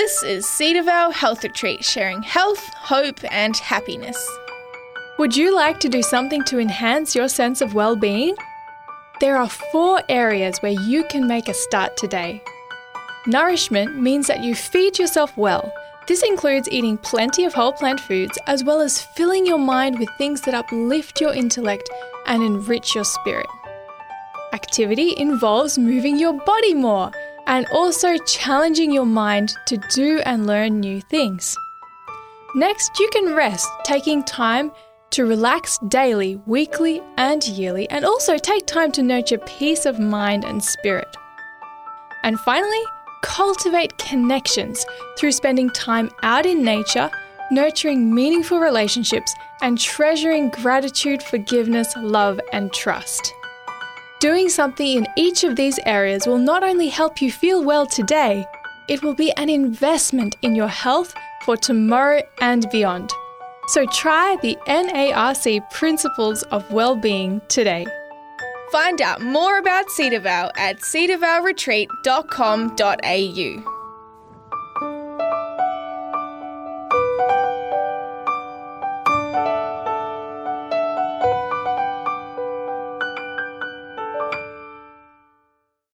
This is Cedar Vale Health Retreat, sharing health, hope and happiness. Would you like to do something to enhance your sense of well-being? There are 4 areas where you can make a start today. Nourishment means that you feed yourself well. This includes eating plenty of whole plant foods, as well as filling your mind with things that uplift your intellect and enrich your spirit. Activity involves moving your body more and also challenging your mind to do and learn new things. Next, you can rest, taking time to relax daily, weekly and yearly, and also take time to nurture peace of mind and spirit. And finally, cultivate connections through spending time out in nature, nurturing meaningful relationships, and treasuring gratitude, forgiveness, love, and trust. Doing something in each of these areas will not only help you feel well today, it will be an investment in your health for tomorrow and beyond. So try the NARC Principles of Wellbeing today. Find out more about Cedar Vale at cedarvaleretreat.com.au.